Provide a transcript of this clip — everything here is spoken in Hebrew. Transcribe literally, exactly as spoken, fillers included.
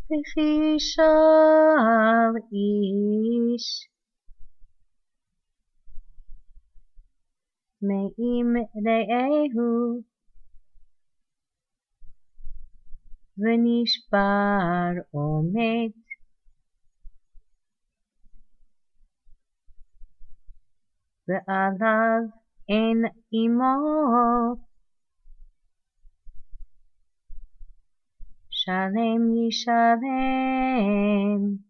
וכי שאל איש מעם רעהו ונשבר או מת, ועליו אין עמו שלם ישלם.